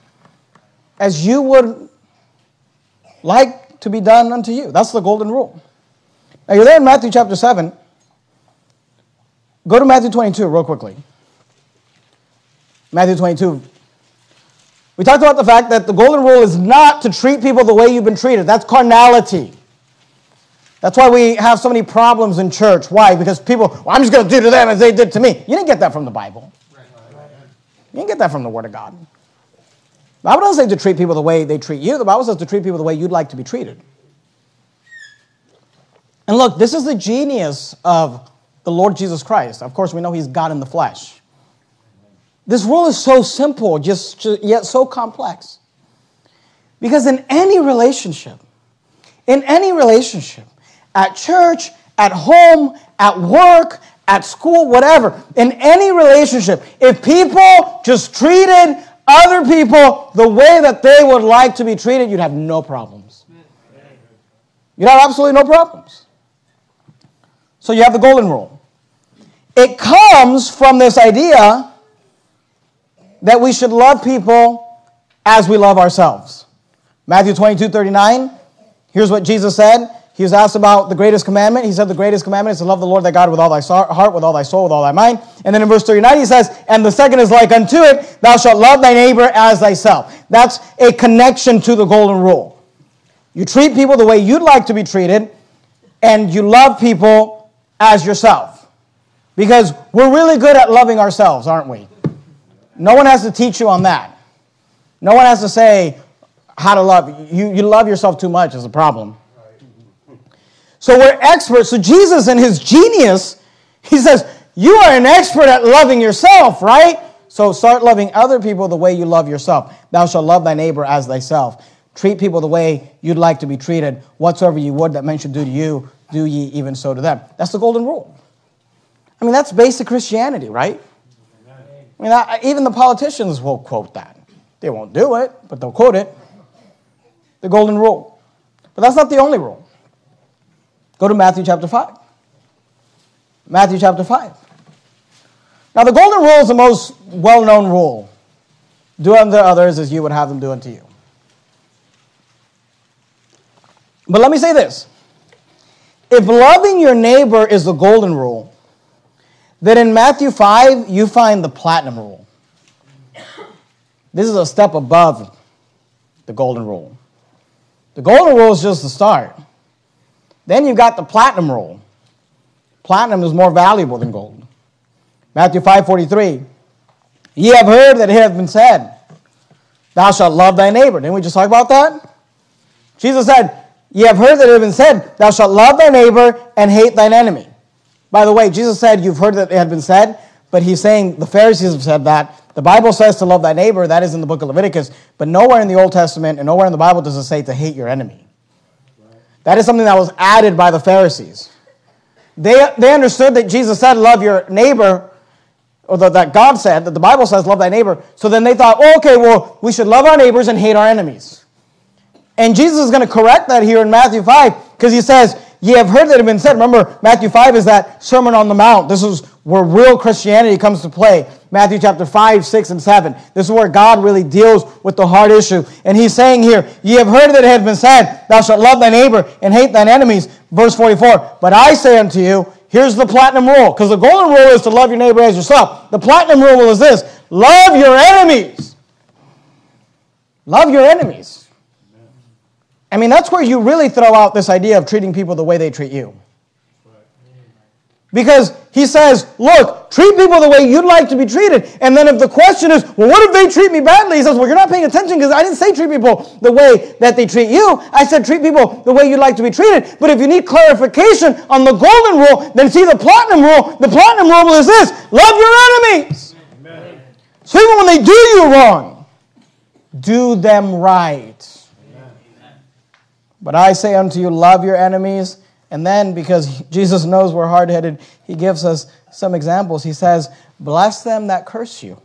as you would like to be done unto you. That's the golden rule. Now, you're there in Matthew chapter seven. Go to Matthew twenty-two real quickly. Matthew twenty-two. We talked about the fact that the golden rule is not to treat people the way you've been treated. That's carnality. That's why we have so many problems in church. Why? Because people, well, I'm just going to do to them as they did to me. You didn't get that from the Bible. You didn't get that from the Word of God. The Bible doesn't say to treat people the way they treat you. The Bible says to treat people the way you'd like to be treated. And look, this is the genius of the Lord Jesus Christ. Of course, we know he's God in the flesh. This rule is so simple, just, just yet so complex. Because in any relationship, in any relationship, at church, at home, at work, at school, whatever, in any relationship, if people just treated other people the way that they would like to be treated, you'd have no problems. You'd have absolutely no problems. So you have the golden rule. It comes from this idea that we should love people as we love ourselves. Matthew twenty-two thirty-nine, here's what Jesus said. He was asked about the greatest commandment. He said the greatest commandment is to love the Lord thy God with all thy heart, with all thy soul, with all thy mind. And then in verse thirty-nine he says, and the second is like unto it, thou shalt love thy neighbor as thyself. That's a connection to the golden rule. You treat people the way you'd like to be treated, and you love people as yourself. Because we're really good at loving ourselves, aren't we? No one has to teach you on that. No one has to say how to love. You, you love yourself too much is a problem. So we're experts. So Jesus in his genius, he says, you are an expert at loving yourself, right? So start loving other people the way you love yourself. Thou shalt love thy neighbor as thyself. Treat people the way you'd like to be treated. Whatsoever you would that men should do to you, do ye even so to them. That's the golden rule. I mean, that's basic Christianity, right? I mean, I, even the politicians will quote that. They won't do it, but they'll quote it. The golden rule. But that's not the only rule. Go to Matthew chapter five. Matthew chapter five. Now, the golden rule is the most well-known rule. Do unto others as you would have them do unto you. But let me say this. If loving your neighbor is the golden rule, then in Matthew five, you find the platinum rule. This is a step above the golden rule. The golden rule is just the start. Then you've got the platinum rule. Platinum is more valuable than gold. Matthew five forty-three. Ye have heard that it hath been said, thou shalt love thy neighbor. Didn't we just talk about that? Jesus said, ye have heard that it hath been said, thou shalt love thy neighbor and hate thine enemy. By the way, Jesus said, you've heard that it had been said, but he's saying the Pharisees have said that. The Bible says to love thy neighbor. That is in the book of Leviticus. But nowhere in the Old Testament and nowhere in the Bible does it say to hate your enemy. That is something that was added by the Pharisees. They, they understood that Jesus said, love your neighbor, or that, that God said, that the Bible says, love thy neighbor. So then they thought, oh, okay, well, we should love our neighbors and hate our enemies. And Jesus is going to correct that here in Matthew five, because he says, ye have heard that it had been said. Remember, Matthew five is that Sermon on the Mount. This is where real Christianity comes to play. Matthew chapter five, six, and seven. This is where God really deals with the hard issue. And he's saying here, ye have heard that it had been said, thou shalt love thy neighbor and hate thine enemies. Verse forty-four, but I say unto you, here's the platinum rule. Because the golden rule is to love your neighbor as yourself. The platinum rule is this, love your enemies. Love your enemies. I mean, that's where you really throw out this idea of treating people the way they treat you. Because he says, look, treat people the way you'd like to be treated. And then if the question is, well, what if they treat me badly? He says, well, you're not paying attention because I didn't say treat people the way that they treat you. I said treat people the way you'd like to be treated. But if you need clarification on the golden rule, then see the platinum rule. The platinum rule is this, love your enemies. Amen. So even when they do you wrong, do them right. But I say unto you, love your enemies. And then, because Jesus knows we're hard-headed, he gives us some examples. He says, bless them that curse you.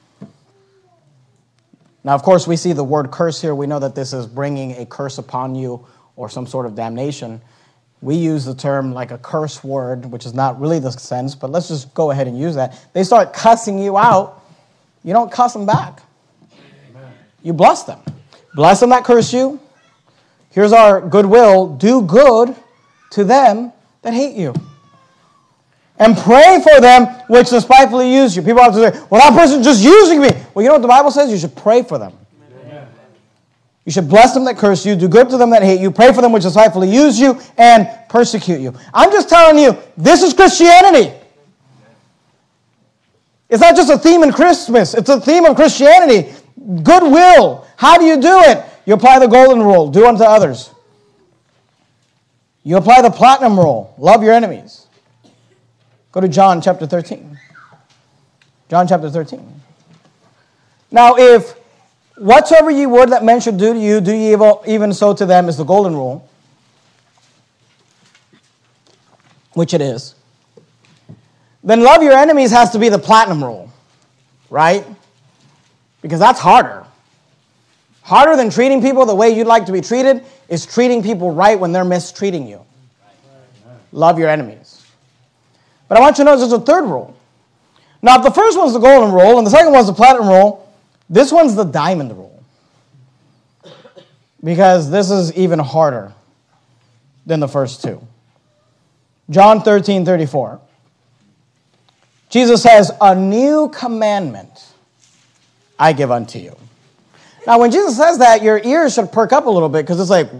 Now, of course, we see the word curse here. We know that this is bringing a curse upon you or some sort of damnation. We use the term like a curse word, which is not really the sense, but let's just go ahead and use that. They start cussing you out. You don't cuss them back. You bless them. Bless them that curse you. Here's our goodwill. Do good to them that hate you. And pray for them which despitefully use you. People have to say, well, that person's just using me. Well, you know what the Bible says? You should pray for them. Amen. You should bless them that curse you, do good to them that hate you, pray for them which despitefully use you, and persecute you. I'm just telling you, this is Christianity. It's not just a theme in Christmas. It's a theme of Christianity. Goodwill. How do you do it? You apply the golden rule. Do unto others. You apply the platinum rule. Love your enemies. Go to John chapter thirteen. John chapter thirteen. Now, if whatsoever ye would that men should do to you, do ye even so to them, is the golden rule, which it is, then love your enemies has to be the platinum rule, right? Because that's harder. Harder than treating people the way you'd like to be treated is treating people right when they're mistreating you. Love your enemies. But I want you to notice there's a third rule. Now, if the first one's the golden rule and the second one's the platinum rule, this one's the diamond rule. Because this is even harder than the first two. John thirteen thirty-four. Jesus says, a new commandment I give unto you. Now, when Jesus says that, your ears should perk up a little bit because it's like,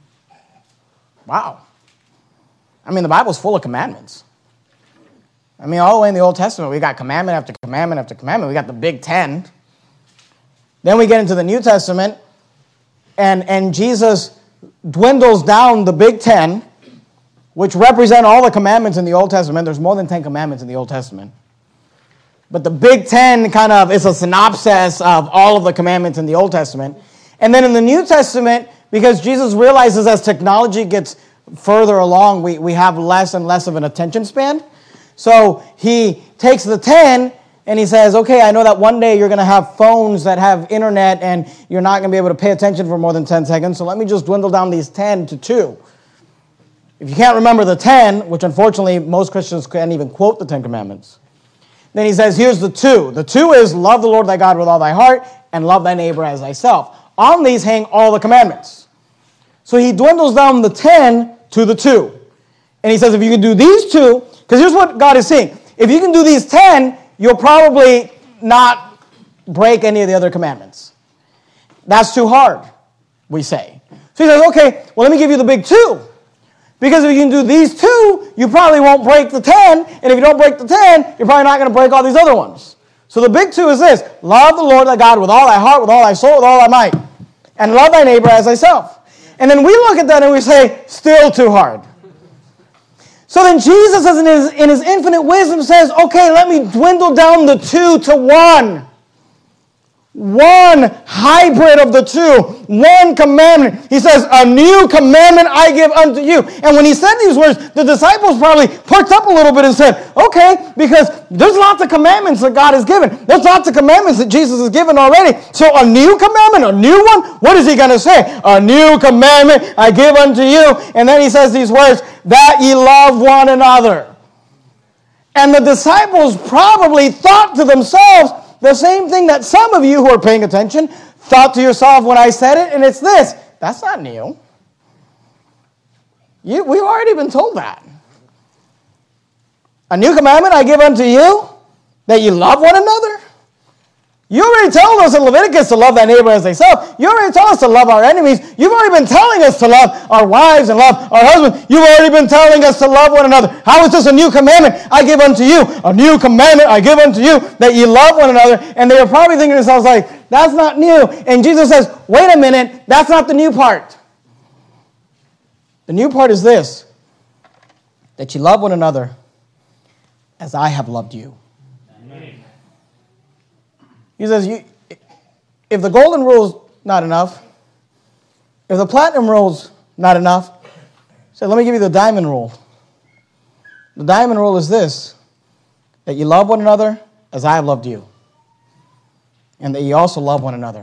wow. I mean, the Bible's full of commandments. I mean, all the way in the Old Testament, we got commandment after commandment after commandment. We got the Big Ten. Then we get into the New Testament, and, and Jesus dwindles down the Big Ten, which represent all the commandments in the Old Testament. There's more than ten commandments in the Old Testament. But the Big Ten kind of is a synopsis of all of the commandments in the Old Testament. And then in the New Testament, because Jesus realizes as technology gets further along, we, we have less and less of an attention span. So he takes the ten and he says, okay, I know that one day you're going to have phones that have internet and you're not going to be able to pay attention for more than ten seconds. So let me just dwindle down these ten to two. If you can't remember the ten, which unfortunately most Christians can't even quote the Ten Commandments, then he says, here's the two. The two is love the Lord thy God with all thy heart and love thy neighbor as thyself. On these hang all the commandments. So he dwindles down the ten to the two. And he says, if you can do these two, because here's what God is saying. If you can do these ten, you'll probably not break any of the other commandments. That's too hard, we say. So he says, okay, well, let me give you the big two. Because if you can do these two, you probably won't break the ten. And if you don't break the ten, you're probably not going to break all these other ones. So the big two is this. Love the Lord thy God with all thy heart, with all thy soul, with all thy might. And love thy neighbor as thyself. And then we look at that and we say, still too hard. So then Jesus, in his, in his infinite wisdom, says, okay, let me dwindle down the two to one. One hybrid of the two. One commandment. He says, a new commandment I give unto you. And when he said these words, the disciples probably perked up a little bit and said, okay, because there's lots of commandments that God has given. There's lots of commandments that Jesus has given already. So a new commandment, a new one? What is he going to say? A new commandment I give unto you. And then he says these words, that ye love one another. And the disciples probably thought to themselves, the same thing that some of you who are paying attention thought to yourself when I said it, and it's this. That's not new. You, we've already been told that. A new commandment I give unto you, that you love one another. You already told us in Leviticus to love thy neighbor as thyself. You already told us to love our enemies. You've already been telling us to love our wives and love our husbands. You've already been telling us to love one another. How is this a new commandment I give unto you? A new commandment I give unto you that you love one another. And they were probably thinking to themselves like, that's not new. And Jesus says, wait a minute, that's not the new part. The new part is this, that you love one another as I have loved you. He says, you, if the golden rule's not enough, if the platinum rule's not enough, he said, let me give you the diamond rule. The diamond rule is this, that you love one another as I have loved you, and that you also love one another.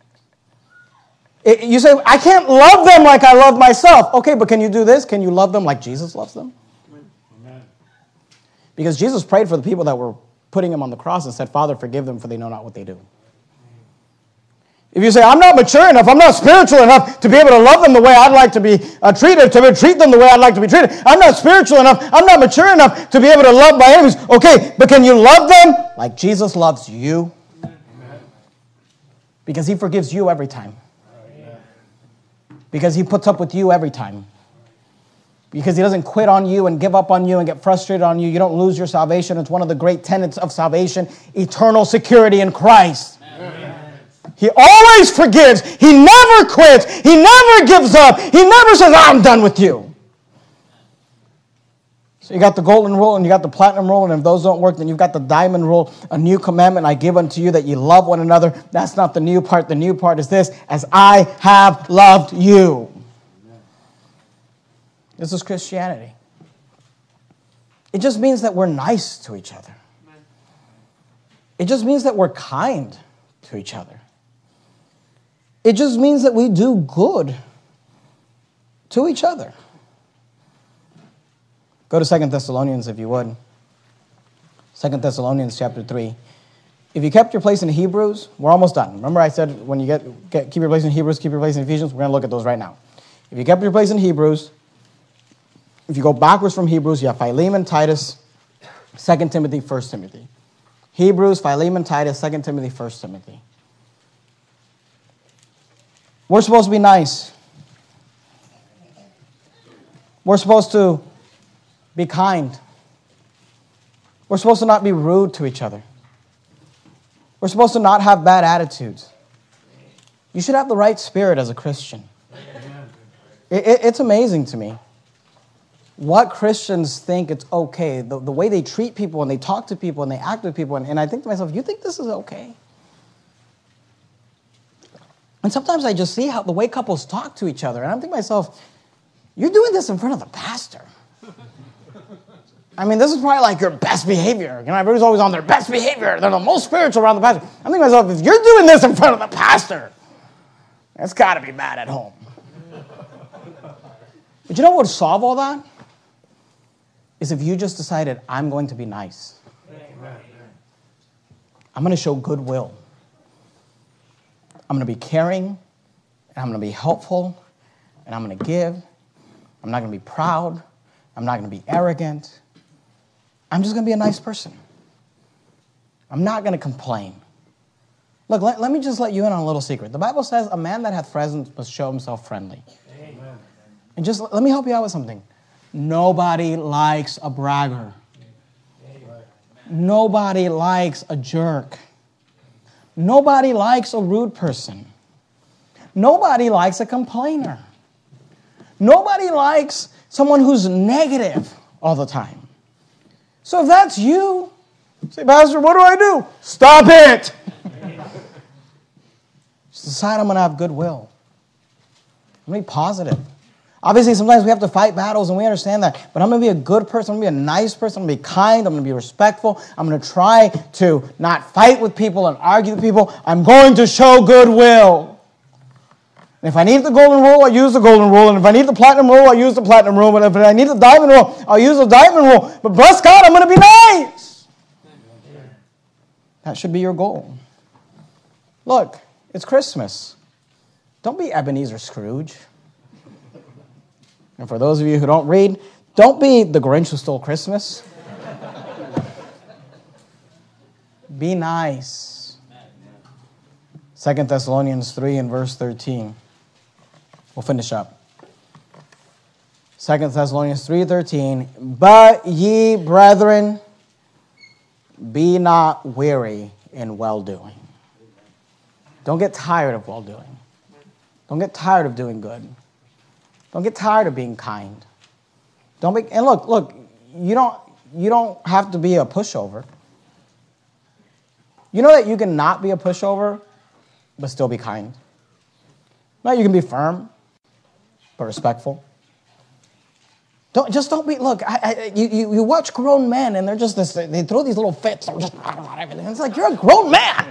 It, you say, I can't love them like I love myself. Okay, but can you do this? Can you love them like Jesus loves them? Amen. Because Jesus prayed for the people that were putting him on the cross and said, Father, forgive them, for they know not what they do. If you say, I'm not mature enough, I'm not spiritual enough to be able to love them the way I'd like to be uh, treated, to treat them the way I'd like to be treated. I'm not spiritual enough, I'm not mature enough to be able to love my enemies. Okay, but can you love them like Jesus loves you? Amen. Because he forgives you every time. Amen. Because he puts up with you every time. Because he doesn't quit on you and give up on you and get frustrated on you. You don't lose your salvation. It's one of the great tenets of salvation, eternal security in Christ. Amen. He always forgives. He never quits. He never gives up. He never says, I'm done with you. So you got the golden rule and you got the platinum rule, and if those don't work, then you've got the diamond rule. A new commandment I give unto you, that you love one another. That's not the new part. The new part is this: as I have loved you. This is Christianity. It just means that we're nice to each other. It just means that we're kind to each other. It just means that we do good to each other. Go to Second Thessalonians if you would. Second Thessalonians chapter three. If you kept your place in Hebrews, we're almost done. Remember I said when you get, get keep your place in Hebrews, keep your place in Ephesians? We're going to look at those right now. If you kept your place in Hebrews, if you go backwards from Hebrews, you have Philemon, Titus, Second Timothy, First Timothy. Hebrews, Philemon, Titus, Second Timothy, First Timothy. We're supposed to be nice. We're supposed to be kind. We're supposed to not be rude to each other. We're supposed to not have bad attitudes. You should have the right spirit as a Christian. It, it, it's amazing to me what Christians think it's okay, the, the way they treat people and they talk to people and they act with people. And, and I think to myself, you think this is okay? And sometimes I just see how the way couples talk to each other, and I'm thinking to myself, you're doing this in front of the pastor. I mean, this is probably like your best behavior. You know, everybody's always on their best behavior. They're the most spiritual around the pastor. I'm thinking to myself, if you're doing this in front of the pastor, it's got to be bad at home. But you know what would solve all that? Is if you just decided, I'm going to be nice. I'm going to show goodwill. I'm going to be caring, and I'm going to be helpful, and I'm going to give. I'm not going to be proud. I'm not going to be arrogant. I'm just going to be a nice person. I'm not going to complain. Look, let, let me just let you in on a little secret. The Bible says a man that hath friends must show himself friendly. Amen. And just let me help you out with something. Nobody likes a bragger. Amen. Nobody likes a jerk. Nobody likes a rude person. Nobody likes a complainer. Nobody likes someone who's negative all the time. So if that's you, say, Pastor, what do I do? Stop it. Just decide I'm going to have goodwill. I'm going to be positive. Obviously, sometimes we have to fight battles, and we understand that. But I'm going to be a good person. I'm going to be a nice person. I'm going to be kind. I'm going to be respectful. I'm going to try to not fight with people and argue with people. I'm going to show goodwill. And if I need the golden rule, I'll use the golden rule. And if I need the platinum rule, I'll use the platinum rule. And if I need the diamond rule, I'll use the diamond rule. But bless God, I'm going to be nice. That should be your goal. Look, it's Christmas. Don't be Ebenezer Scrooge. And for those of you who don't read, don't be the Grinch who stole Christmas. Be nice. Second Thessalonians three and verse thirteen. We'll finish up. Second Thessalonians three thirteen. But ye, brethren, be not weary in well-doing. Don't get tired of well-doing. Don't get tired of doing good. Don't get tired of being kind. Don't be, and look, look, you don't, you don't have to be a pushover. You know that you can not be a pushover, but still be kind. No, you can be firm, but respectful. Don't just don't be. Look, I, I, you you watch grown men, and they're just this. They throw these little fits. They're just about everything. It's like you're a grown man.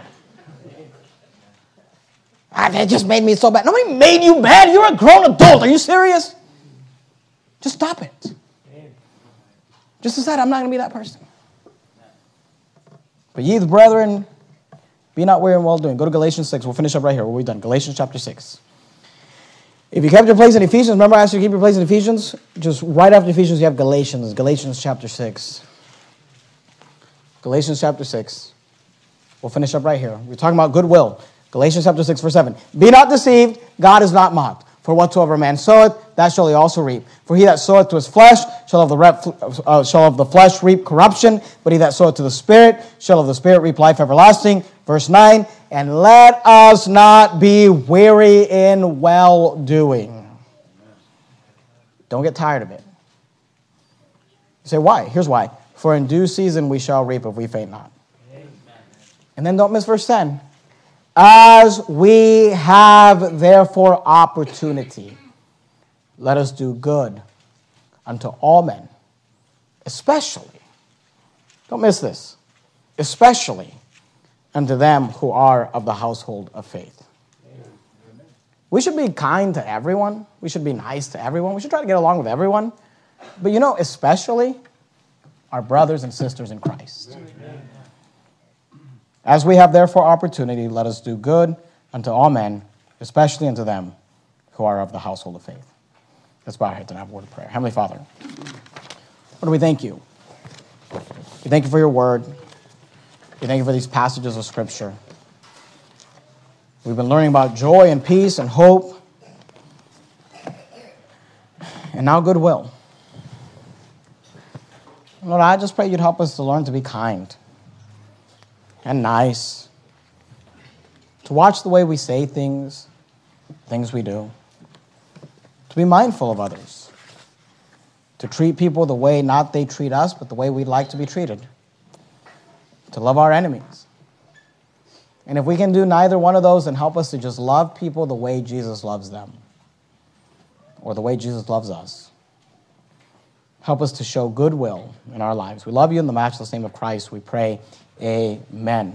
It just made me so bad. Nobody made you mad. You're a grown adult. Are you serious? Just stop it. Just decide I'm not going to be that person. But ye, the brethren, Be not weary in well-doing. Go to Galatians six. We'll finish up right here. We're done. Galatians chapter six. If you kept your place in Ephesians, remember I asked you to keep your place in Ephesians? Just right after Ephesians, you have Galatians. Galatians chapter six. Galatians chapter six. We'll finish up right here. We're talking about goodwill. Galatians chapter six, verse seven. Be not deceived, God is not mocked. For whatsoever man soweth, that shall he also reap. For he that soweth to his flesh shall of the, rep, uh, shall of the flesh reap corruption, but he that soweth to the Spirit shall of the Spirit reap life everlasting. Verse nine, and let us not be weary in well-doing. Don't get tired of it. You say, why? Here's why. For in due season we shall reap if we faint not. Amen. And then don't miss verse ten. As we have therefore opportunity, let us do good unto all men, especially, don't miss this, especially unto them who are of the household of faith. Amen. We should be kind to everyone. We should be nice to everyone. We should try to get along with everyone. But you know, especially our brothers and sisters in Christ. Amen. As we have therefore opportunity, let us do good unto all men, especially unto them who are of the household of faith. Let's bow our heads and have a word of prayer. Heavenly Father, Lord, we thank you. We thank you for your word. We thank you for these passages of Scripture. We've been learning about joy and peace and hope, and now goodwill. Lord, I just pray you'd help us to learn to be kind and nice, to watch the way we say things, things we do, to be mindful of others, to treat people the way not they treat us, but the way we'd like to be treated, to love our enemies. And if we can do neither one of those, then help us to just love people the way Jesus loves them, or the way Jesus loves us. Help us to show goodwill in our lives. We love you in the matchless name of Christ. We pray, amen.